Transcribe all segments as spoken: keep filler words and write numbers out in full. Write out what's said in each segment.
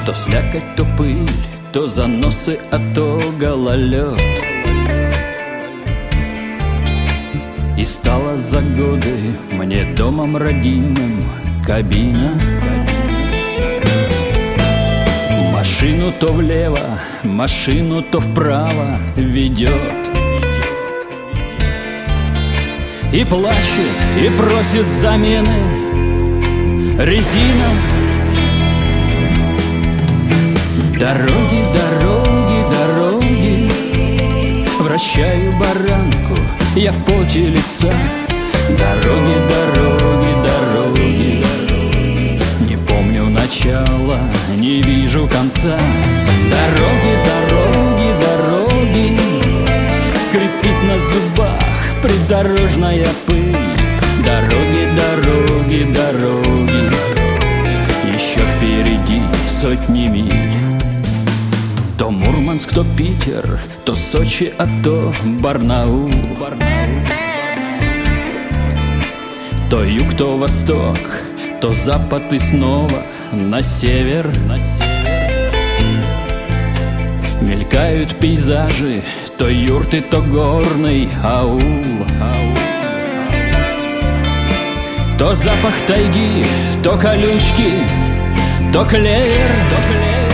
То слякоть, то пыль, то заносы, а то гололед. И стала за годы мне домом родимым кабина. Машину то влево, машину то вправо ведет. И плачет, и просит замены резина. Дороги, дороги, дороги, вращаю баранку я в поте лица. Дороги, дороги, дороги, не помню начала, не вижу конца. Дороги, дороги, дороги, скрипит на зубах придорожная пыль. Дороги, дороги, дороги, еще впереди сотни миль. То Мурманск, то Питер, то Сочи, а то Барнаул. То юг, то восток, то запад и снова на север. Мелькают пейзажи, то юрты, то горный аул. То запах тайги, то колючки, то клевер, то клевер.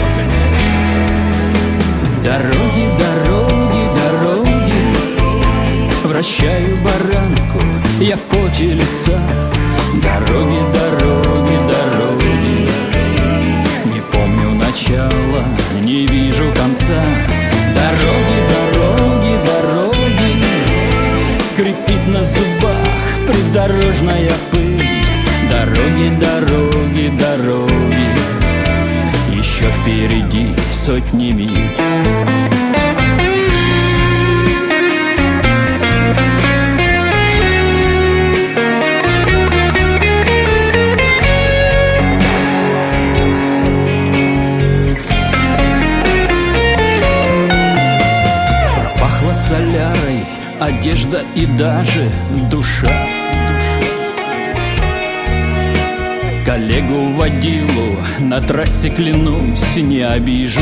Дороги, дороги, дороги, вращаю баранку я в поте лица. Дороги, дороги, дороги, не помню начала, не вижу конца. Дороги, дороги, дороги, скрипит на зубах придорожная пыль. Дороги, дороги, дороги, еще впереди сотни миль. Пропахло солярой одежда и даже душа. Коллегу-водилу на трассе, клянусь, не обижу.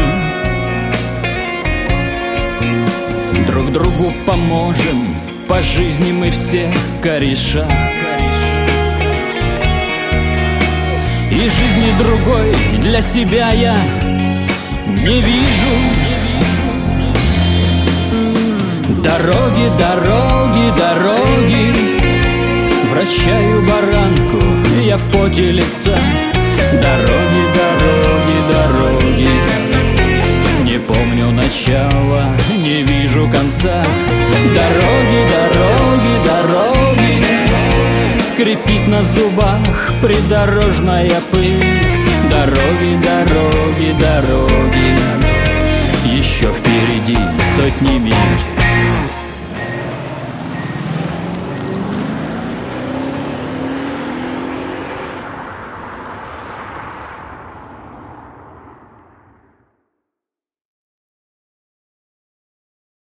Друг другу поможем, по жизни мы все кореша. И жизни другой для себя я не вижу. Дороги, дороги, дороги, вращаю баранку я в поте лица. Дороги, дороги, дороги, не помню начала, не вижу конца. Дороги, дороги, дороги, скрипит на зубах придорожная пыль. Дороги, дороги, дороги, еще впереди сотни миль.